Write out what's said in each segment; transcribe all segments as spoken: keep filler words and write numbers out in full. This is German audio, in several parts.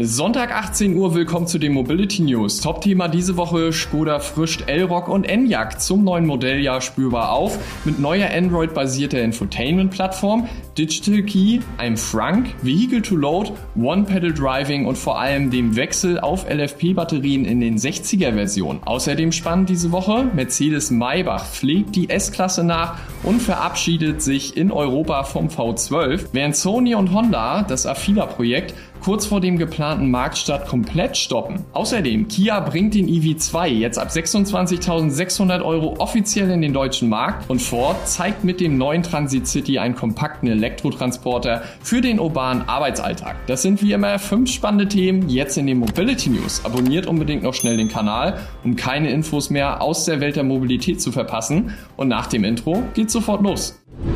Sonntag achtzehn Uhr, willkommen zu den Mobility News. Top-Thema diese Woche: Skoda frischt Elroq und Enyaq zum neuen Modelljahr spürbar auf mit neuer Android-basierter Infotainment-Plattform, Digital Key, einem Frank, Vehicle to Load, One-Pedal-Driving und vor allem dem Wechsel auf L F P-Batterien in den sechziger-Versionen. Außerdem spannend diese Woche: Mercedes-Maybach pflegt die S-Klasse nach und verabschiedet sich in Europa vom V zwölf, während Sony und Honda das Afeela-Projekt kurz vor dem geplanten Marktstart komplett stoppen. Außerdem, Kia bringt den E V zwei jetzt ab sechsundzwanzigtausendsechshundert Euro offiziell in den deutschen Markt und Ford zeigt mit dem neuen Transit City einen kompakten Elektrotransporter für den urbanen Arbeitsalltag. Das sind wie immer fünf spannende Themen jetzt in den Mobility News. Abonniert unbedingt noch schnell den Kanal, um keine Infos mehr aus der Welt der Mobilität zu verpassen. Und nach dem Intro geht's sofort los.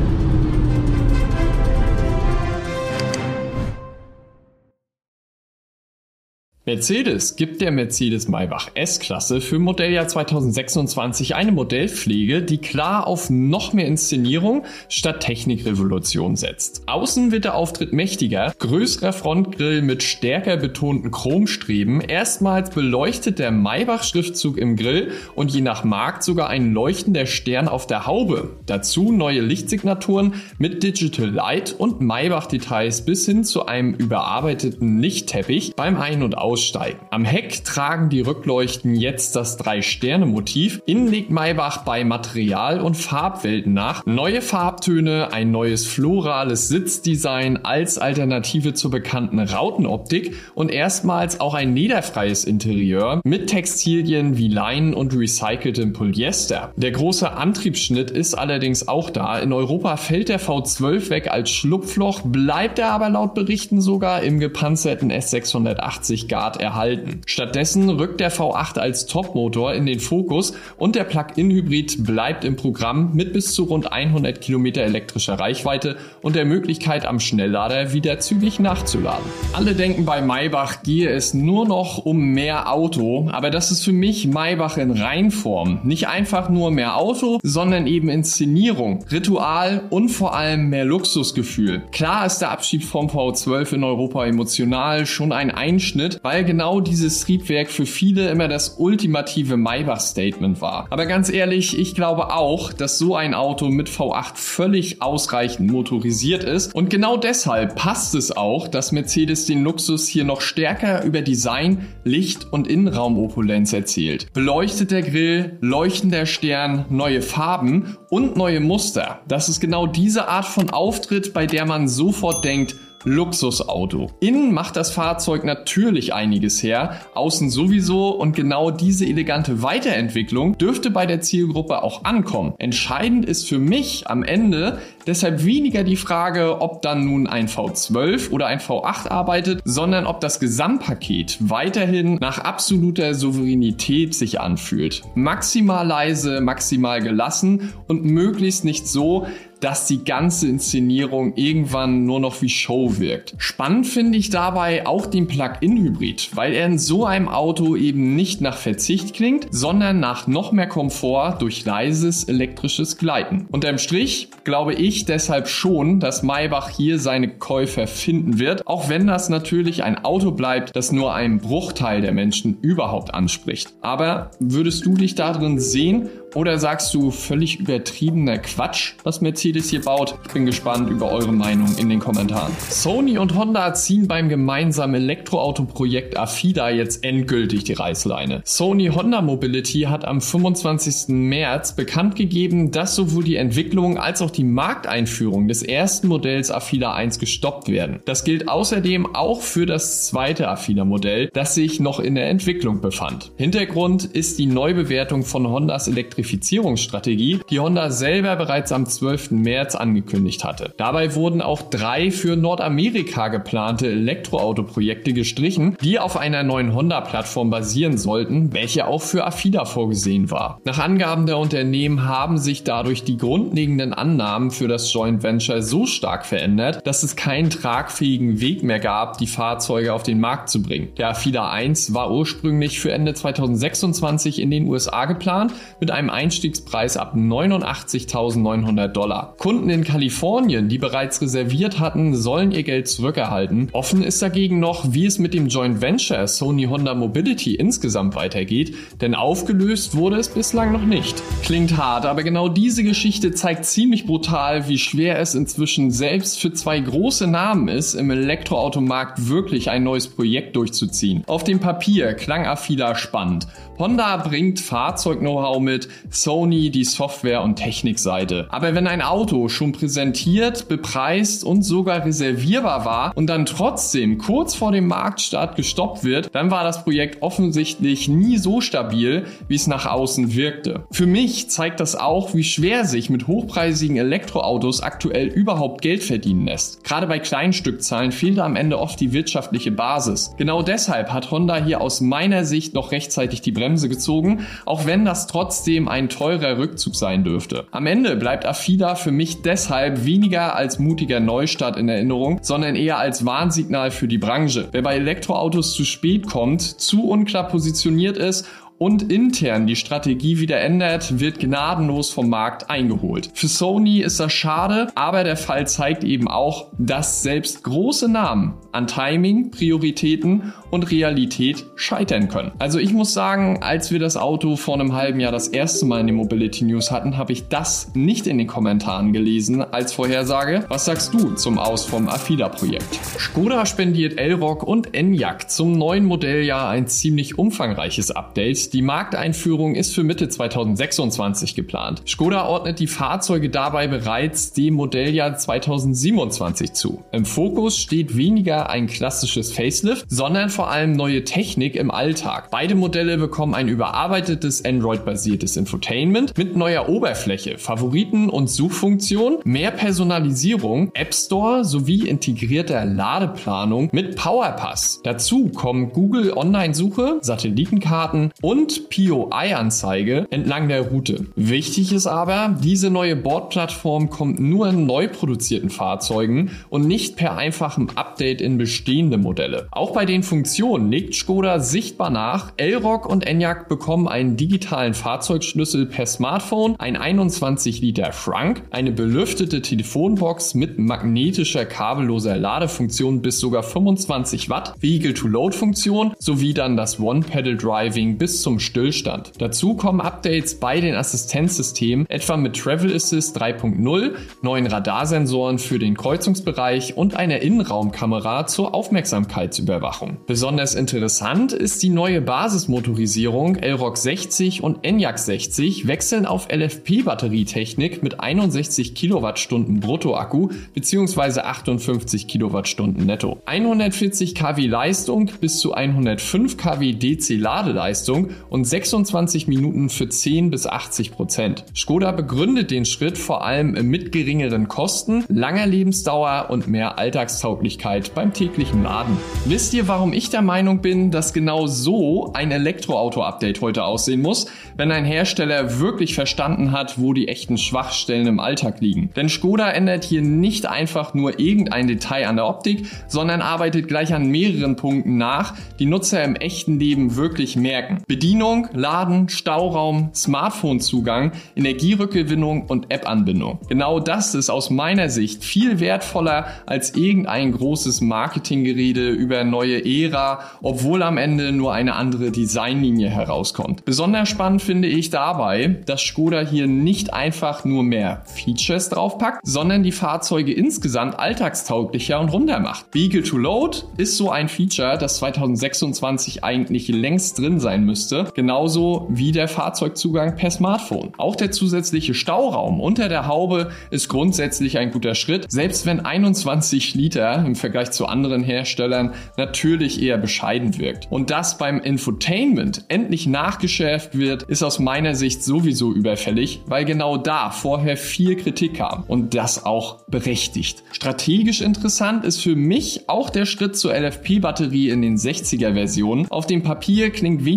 Mercedes gibt der Mercedes-Maybach S-Klasse für Modelljahr zweitausendsechsundzwanzig eine Modellpflege, die klar auf noch mehr Inszenierung statt Technikrevolution setzt. Außen wird der Auftritt mächtiger, größerer Frontgrill mit stärker betonten Chromstreben, erstmals beleuchtet der Maybach-Schriftzug im Grill und je nach Markt sogar ein leuchtender Stern auf der Haube. Dazu neue Lichtsignaturen mit Digital Light und Maybach-Details bis hin zu einem überarbeiteten Lichtteppich beim Ein- und Aussteigen. Am Heck tragen die Rückleuchten jetzt das Drei-Sterne-Motiv. Innen legt Maybach bei Material- und Farbwelten nach. Neue Farbtöne, ein neues florales Sitzdesign als Alternative zur bekannten Rautenoptik und erstmals auch ein lederfreies Interieur mit Textilien wie Leinen und recyceltem Polyester. Der große Antriebsschnitt ist allerdings auch da. In Europa fällt der V zwölf weg als Schlupfloch, bleibt er aber laut Berichten sogar im gepanzerten S sechshundertachtzig Grad erhalten. Stattdessen rückt der V acht als Topmotor in den Fokus und der Plug-in-Hybrid bleibt im Programm mit bis zu rund hundert Kilometer elektrischer Reichweite und der Möglichkeit, am Schnelllader wieder zügig nachzuladen. Alle denken, bei Maybach gehe es nur noch um mehr Auto, aber das ist für mich Maybach in Reinform. Nicht einfach nur mehr Auto, sondern eben Inszenierung, Ritual und vor allem mehr Luxusgefühl. Klar ist der Abschied vom V zwölf in Europa emotional schon ein Einschnitt, weil genau dieses Triebwerk für viele immer das ultimative Maybach-Statement war. Aber ganz ehrlich, ich glaube auch, dass so ein Auto mit V acht völlig ausreichend motorisiert ist und genau deshalb passt es auch, dass Mercedes den Luxus hier noch stärker über Design, Licht und Innenraumopulenz erzählt. Beleuchteter Grill, leuchtender Stern, neue Farben und neue Muster. Das ist genau diese Art von Auftritt, bei der man sofort denkt, Luxusauto. Innen macht das Fahrzeug natürlich einiges her, außen sowieso und genau diese elegante Weiterentwicklung dürfte bei der Zielgruppe auch ankommen. Entscheidend ist für mich am Ende deshalb weniger die Frage, ob dann nun ein V zwölf oder ein V acht arbeitet, sondern ob das Gesamtpaket weiterhin nach absoluter Souveränität sich anfühlt. Maximal leise, maximal gelassen und möglichst nicht so, dass die ganze Inszenierung irgendwann nur noch wie Show wirkt. Spannend finde ich dabei auch den Plug-in-Hybrid, weil er in so einem Auto eben nicht nach Verzicht klingt, sondern nach noch mehr Komfort durch leises elektrisches Gleiten. Unterm Strich glaube ich deshalb schon, dass Maybach hier seine Käufer finden wird, auch wenn das natürlich ein Auto bleibt, das nur einen Bruchteil der Menschen überhaupt anspricht. Aber würdest du dich da drin sehen? Oder sagst du, völlig übertriebener Quatsch, was Mercedes hier baut? Ich bin gespannt über eure Meinung in den Kommentaren. Sony und Honda ziehen beim gemeinsamen Elektroauto-Projekt Afeela jetzt endgültig die Reißleine. Sony Honda Mobility hat am fünfundzwanzigsten März bekannt gegeben, dass sowohl die Entwicklung als auch die Markteinführung des ersten Modells Afeela eins gestoppt werden. Das gilt außerdem auch für das zweite Afeela-Modell, das sich noch in der Entwicklung befand. Hintergrund ist die Neubewertung von Hondas Elektrifizierungsstrategie, die Honda selber bereits am zwölften März angekündigt hatte. Dabei wurden auch drei für Nordamerika geplante Elektroauto-Projekte gestrichen, die auf einer neuen Honda-Plattform basieren sollten, welche auch für Afeela vorgesehen war. Nach Angaben der Unternehmen haben sich dadurch die grundlegenden Annahmen für das Joint Venture so stark verändert, dass es keinen tragfähigen Weg mehr gab, die Fahrzeuge auf den Markt zu bringen. Der Afeela eins war ursprünglich für Ende zweitausendsechsundzwanzig in den U S A geplant, mit einem Einstiegspreis ab neunundachtzigtausendneunhundert Dollar. Kunden in Kalifornien, die bereits reserviert hatten, sollen ihr Geld zurückerhalten. Offen ist dagegen noch, wie es mit dem Joint Venture Sony Honda Mobility insgesamt weitergeht, denn aufgelöst wurde es bislang noch nicht. Klingt hart, aber genau diese Geschichte zeigt ziemlich brutal, wie schwer es inzwischen selbst für zwei große Namen ist, im Elektroautomarkt wirklich ein neues Projekt durchzuziehen. Auf dem Papier klang Afeela spannend. Honda bringt Fahrzeug-Know-how mit, Sony die Software- und Technikseite. Aber wenn ein Auto schon präsentiert, bepreist und sogar reservierbar war und dann trotzdem kurz vor dem Marktstart gestoppt wird, dann war das Projekt offensichtlich nie so stabil, wie es nach außen wirkte. Für mich zeigt das auch, wie schwer sich mit hochpreisigen Elektroautos aktuell überhaupt Geld verdienen lässt. Gerade bei kleinen Stückzahlen fehlt am Ende oft die wirtschaftliche Basis. Genau deshalb hat Honda hier aus meiner Sicht noch rechtzeitig die Bremse gezogen, auch wenn das trotzdem ein teurer Rückzug sein dürfte. Am Ende bleibt Afeela für mich deshalb weniger als mutiger Neustart in Erinnerung, sondern eher als Warnsignal für die Branche. Wer bei Elektroautos zu spät kommt, zu unklar positioniert ist und intern die Strategie wieder ändert, wird gnadenlos vom Markt eingeholt. Für Sony ist das schade, aber der Fall zeigt eben auch, dass selbst große Namen an Timing, Prioritäten und Realität scheitern können. Also ich muss sagen, als wir das Auto vor einem halben Jahr das erste Mal in den Mobility News hatten, habe ich das nicht in den Kommentaren gelesen als Vorhersage. Was sagst du zum Aus vom Afeela-Projekt? Škoda spendiert Elroq und Enyaq zum neuen Modelljahr ein ziemlich umfangreiches Update. Die Markteinführung ist für Mitte zweitausendsechsundzwanzig geplant. Škoda ordnet die Fahrzeuge dabei bereits dem Modelljahr zweitausendsiebenundzwanzig zu. Im Fokus steht weniger ein klassisches Facelift, sondern vor allem neue Technik im Alltag. Beide Modelle bekommen ein überarbeitetes Android-basiertes Infotainment mit neuer Oberfläche, Favoriten- und Suchfunktion, mehr Personalisierung, App Store sowie integrierter Ladeplanung mit PowerPass. Dazu kommen Google Online-Suche, Satellitenkarten und P O I-Anzeige entlang der Route. Wichtig ist aber, diese neue Bordplattform kommt nur in neu produzierten Fahrzeugen und nicht per einfachem Update in bestehende Modelle. Auch bei den Funktionen legt Škoda sichtbar nach. Elroq und Enyaq bekommen einen digitalen Fahrzeugschlüssel per Smartphone, ein einundzwanzig Liter Schrank, eine belüftete Telefonbox mit magnetischer kabelloser Ladefunktion bis sogar fünfundzwanzig Watt, Vehicle-to-Load-Funktion sowie dann das One-Pedal-Driving bis zum Stillstand. Dazu kommen Updates bei den Assistenzsystemen, etwa mit Travel Assist drei Punkt null, neuen Radarsensoren für den Kreuzungsbereich und einer Innenraumkamera zur Aufmerksamkeitsüberwachung. Besonders interessant ist die neue Basismotorisierung. Elroq sechzig und Enyaq sechzig wechseln auf L F P-Batterietechnik mit einundsechzig Kilowattstunden Bruttoakku bzw. achtundfünfzig Kilowattstunden netto. hundertvierzig Kilowatt Leistung bis zu hundertfünf Kilowatt D C-Ladeleistung und sechsundzwanzig Minuten für zehn bis achtzig Prozent. Škoda begründet den Schritt vor allem mit geringeren Kosten, langer Lebensdauer und mehr Alltagstauglichkeit beim täglichen Laden. Wisst ihr, warum ich der Meinung bin, dass genau so ein Elektroauto-Update heute aussehen muss, wenn ein Hersteller wirklich verstanden hat, wo die echten Schwachstellen im Alltag liegen? Denn Škoda ändert hier nicht einfach nur irgendein Detail an der Optik, sondern arbeitet gleich an mehreren Punkten nach, die Nutzer im echten Leben wirklich merken. Bedienung, Laden, Stauraum, Smartphone-Zugang, Energierückgewinnung und App-Anbindung. Genau das ist aus meiner Sicht viel wertvoller als irgendein großes Marketinggerede über neue Ära, obwohl am Ende nur eine andere Designlinie herauskommt. Besonders spannend finde ich dabei, dass Škoda hier nicht einfach nur mehr Features draufpackt, sondern die Fahrzeuge insgesamt alltagstauglicher und runder macht. Vehicle-to-Load ist so ein Feature, das zweitausendsechsundzwanzig eigentlich längst drin sein müsste, genauso wie der Fahrzeugzugang per Smartphone. Auch der zusätzliche Stauraum unter der Haube ist grundsätzlich ein guter Schritt, selbst wenn einundzwanzig Liter im Vergleich zu anderen Herstellern natürlich eher bescheiden wirkt. Und dass beim Infotainment endlich nachgeschärft wird, ist aus meiner Sicht sowieso überfällig, weil genau da vorher viel Kritik kam und das auch berechtigt. Strategisch interessant ist für mich auch der Schritt zur L F P-Batterie in den sechziger Versionen. Auf dem Papier klingt weniger Leistung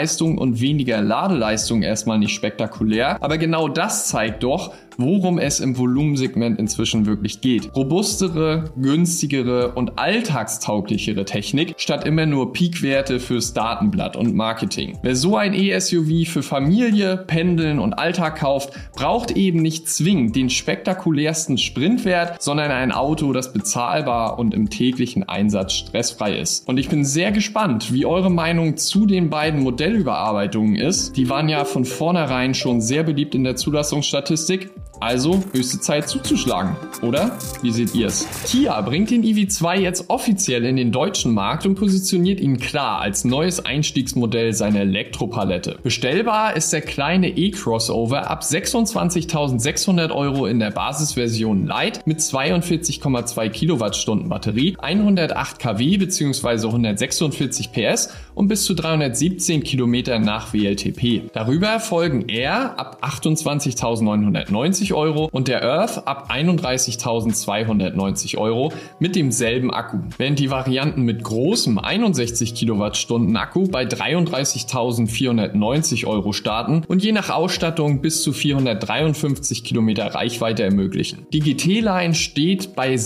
Leistung und weniger Ladeleistung erstmal nicht spektakulär, aber genau das zeigt doch, worum es im Volumensegment inzwischen wirklich geht. Robustere, günstigere und alltagstauglichere Technik statt immer nur Peakwerte fürs Datenblatt und Marketing. Wer so ein E-S U V für Familie, Pendeln und Alltag kauft, braucht eben nicht zwingend den spektakulärsten Sprintwert, sondern ein Auto, das bezahlbar und im täglichen Einsatz stressfrei ist. Und ich bin sehr gespannt, wie eure Meinung zu den beiden Modellüberarbeitungen ist. Die waren ja von vornherein schon sehr beliebt in der Zulassungsstatistik. Also höchste Zeit zuzuschlagen, oder? Wie seht ihr es? Kia bringt den E V zwei jetzt offiziell in den deutschen Markt und positioniert ihn klar als neues Einstiegsmodell seiner Elektropalette. Bestellbar ist der kleine E-Crossover ab sechsundzwanzigtausendsechshundert Euro in der Basisversion Lite mit zweiundvierzig Komma zwei Kilowattstunden Batterie, hundertacht Kilowatt bzw. hundertsechsundvierzig P S und bis zu dreihundertsiebzehn Kilometer nach W L T P. Darüber folgen R ab achtundzwanzigtausendneunhundertneunzig Euro und der Earth ab einunddreißigtausendzweihundertneunzig Euro mit demselben Akku. Während die Varianten mit großem einundsechzig Kilowattstunden Akku bei dreiunddreißigtausendvierhundertneunzig Euro starten und je nach Ausstattung bis zu vierhundertdreiundfünfzig Kilometer Reichweite ermöglichen. Die G T-Line steht bei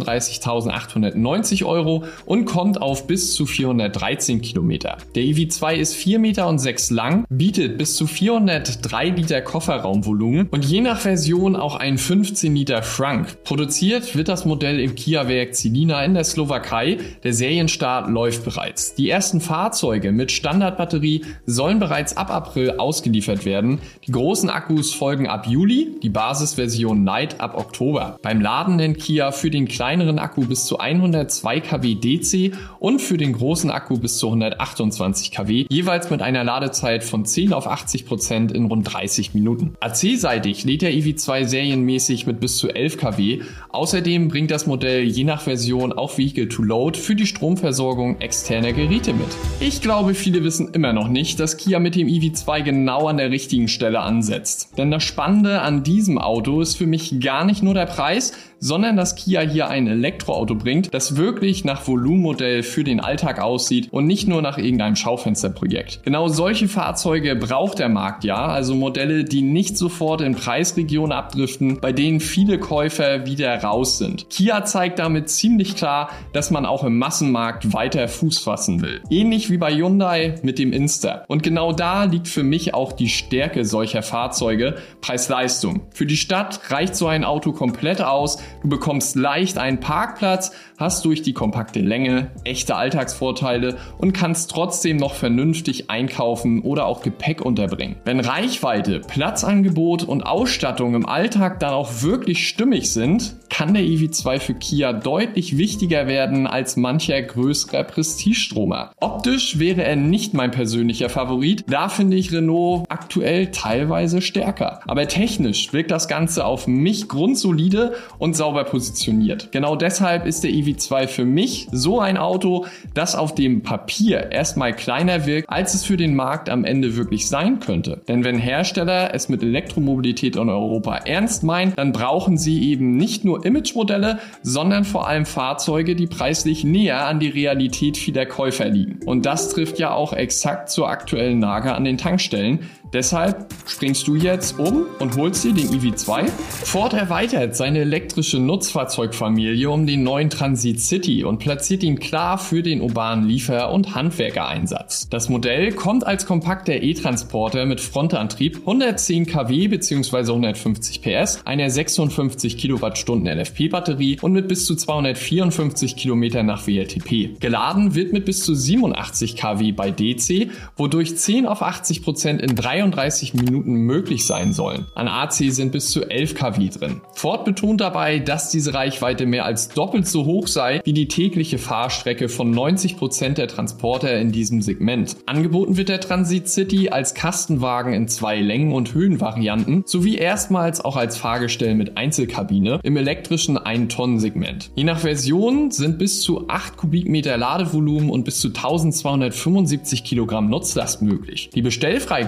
sechsunddreißigtausendachthundertneunzig Euro und kommt auf bis zu vierhundertdreizehn Kilometer. Der E V zwei ist vier Komma sechs Meter lang, bietet bis zu vierhundertdrei Liter Kofferraumvolumen und je nach Version auch ein fünfzehn Liter Frunk. Produziert wird das Modell im Kia-Werk Žilina in der Slowakei. Der Serienstart läuft bereits. Die ersten Fahrzeuge mit Standardbatterie sollen bereits ab April ausgeliefert werden. Die großen Akkus folgen ab Juli, die Basisversion Lite ab Oktober. Beim Laden nennt Kia für den kleineren Akku bis zu hundertzwei Kilowatt D C und für den großen Akku bis zu hundertachtundzwanzig Kilowatt, jeweils mit einer Ladezeit von zehn auf achtzig Prozent in rund dreißig Minuten. A C-seitig lädt der E V zwei serienmäßig mit bis zu elf Kilowatt. Außerdem bringt das Modell je nach Version auch Vehicle-to-Load für die Stromversorgung externer Geräte mit. Ich glaube, viele wissen immer noch nicht, dass Kia mit dem E V zwei genau an der richtigen Stelle ansetzt. Denn das Spannende an diesem Auto ist für mich gar nicht nur der Preis, sondern dass Kia hier ein Elektroauto bringt, das wirklich nach Volumenmodell für den Alltag aussieht und nicht nur nach irgendeinem Schaufensterprojekt. Genau solche Fahrzeuge braucht der Markt ja, also Modelle, die nicht sofort in Preisregionen abdriften, bei denen viele Käufer wieder raus sind. Kia zeigt damit ziemlich klar, dass man auch im Massenmarkt weiter Fuß fassen will. Ähnlich wie bei Hyundai mit dem Inster. Und genau da liegt für mich auch die Stärke solcher Fahrzeuge, Preis-Leistung. Für die Stadt reicht so ein Auto komplett aus. Du bekommst leicht einen Parkplatz, hast durch die kompakte Länge echte Alltagsvorteile und kannst trotzdem noch vernünftig einkaufen oder auch Gepäck unterbringen. Wenn Reichweite, Platzangebot und Ausstattung im Alltag dann auch wirklich stimmig sind, kann der E V zwei für Kia deutlich wichtiger werden als mancher größerer Prestigestromer. Optisch wäre er nicht mein persönlicher Favorit, da finde ich Renault aktuell teilweise stärker. Aber technisch wirkt das Ganze auf mich grundsolide und sauber positioniert. Genau deshalb ist der E V zwei für mich so ein Auto, das auf dem Papier erstmal kleiner wirkt, als es für den Markt am Ende wirklich sein könnte. Denn wenn Hersteller es mit Elektromobilität in Europa ernst meinen, dann brauchen sie eben nicht nur Image-Modelle, sondern vor allem Fahrzeuge, die preislich näher an die Realität vieler Käufer liegen. Und das trifft ja auch exakt zur aktuellen Lage an den Tankstellen. Deshalb springst du jetzt um und holst dir den E V zwei. Ford erweitert seine elektrische Nutzfahrzeugfamilie um den neuen Transit City und platziert ihn klar für den urbanen Liefer- und Handwerkereinsatz. Das Modell kommt als kompakter E-Transporter mit Frontantrieb, hundertzehn Kilowatt bzw. hundertfünfzig P S, einer sechsundfünfzig Kilowattstunden L F P-Batterie und mit bis zu zweihundertvierundfünfzig Kilometer nach W L T P. Geladen wird mit bis zu siebenundachtzig Kilowatt bei D C, wodurch zehn auf achtzig Prozent in dreiunddreißig Minuten möglich sein sollen. An A C sind bis zu elf Kilowatt drin. Ford betont dabei, dass diese Reichweite mehr als doppelt so hoch sei wie die tägliche Fahrstrecke von neunzig Prozent der Transporter in diesem Segment. Angeboten wird der Transit City als Kastenwagen in zwei Längen- und Höhenvarianten sowie erstmals auch als Fahrgestell mit Einzelkabine im elektrischen ein Tonnen Segment. Je nach Version sind bis zu acht Kubikmeter Ladevolumen und bis zu eintausendzweihundertfünfundsiebzig Kilogramm Nutzlast möglich. Die Bestellfreigabe ist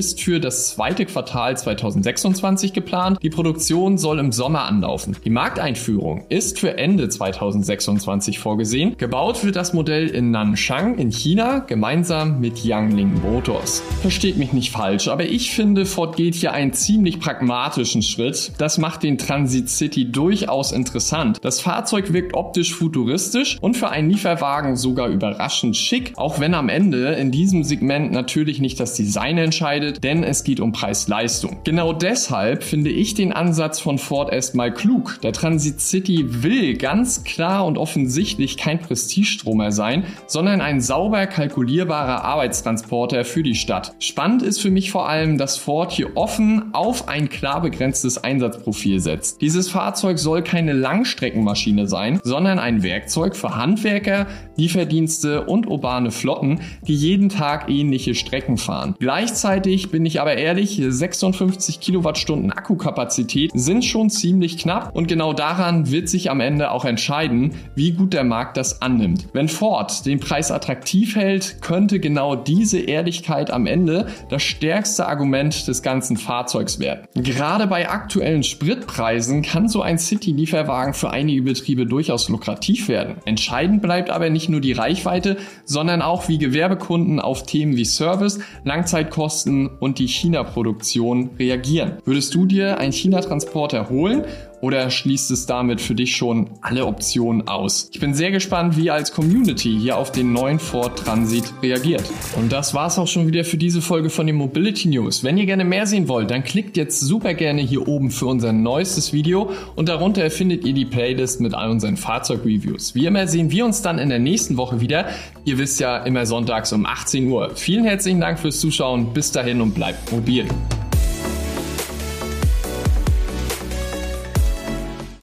ist für das zweite Quartal zweitausendsechsundzwanzig geplant. Die Produktion soll im Sommer anlaufen. Die Markteinführung ist für Ende zweitausendsechsundzwanzig vorgesehen. Gebaut wird das Modell in Nanshan in China, gemeinsam mit Yangling Motors. Versteht mich nicht falsch, aber ich finde, Ford geht hier einen ziemlich pragmatischen Schritt. Das macht den Transit City durchaus interessant. Das Fahrzeug wirkt optisch futuristisch und für einen Lieferwagen sogar überraschend schick, auch wenn am Ende in diesem Segment natürlich nicht das Design entscheidet, denn es geht um Preis-Leistung. Genau deshalb finde ich den Ansatz von Ford erstmal klug. Der Transit City will ganz klar und offensichtlich kein Prestigestromer sein, sondern ein sauber kalkulierbarer Arbeitstransporter für die Stadt. Spannend ist für mich vor allem, dass Ford hier offen auf ein klar begrenztes Einsatzprofil setzt. Dieses Fahrzeug soll keine Langstreckenmaschine sein, sondern ein Werkzeug für Handwerker, Lieferdienste und urbane Flotten, die jeden Tag ähnliche Strecken fahren. Gleichzeitig bin ich aber ehrlich, sechsundfünfzig Kilowattstunden Akkukapazität sind schon ziemlich knapp und genau daran wird sich am Ende auch entscheiden, wie gut der Markt das annimmt. Wenn Ford den Preis attraktiv hält, könnte genau diese Ehrlichkeit am Ende das stärkste Argument des ganzen Fahrzeugs werden. Gerade bei aktuellen Spritpreisen kann so ein City-Lieferwagen für einige Betriebe durchaus lukrativ werden. Entscheidend bleibt aber nicht nur die Reichweite, sondern auch, wie Gewerbekunden auf Themen wie Service, Langzeitkosten und die China-Produktion reagieren. Würdest du dir einen China-Transporter holen? Oder schließt es damit für dich schon alle Optionen aus? Ich bin sehr gespannt, wie ihr als Community hier auf den neuen Ford Transit reagiert. Und das war's auch schon wieder für diese Folge von den Mobility News. Wenn ihr gerne mehr sehen wollt, dann klickt jetzt super gerne hier oben für unser neuestes Video und darunter findet ihr die Playlist mit all unseren Fahrzeugreviews. Wie immer sehen wir uns dann in der nächsten Woche wieder. Ihr wisst ja, immer sonntags um achtzehn Uhr. Vielen herzlichen Dank fürs Zuschauen. Bis dahin und bleibt mobil.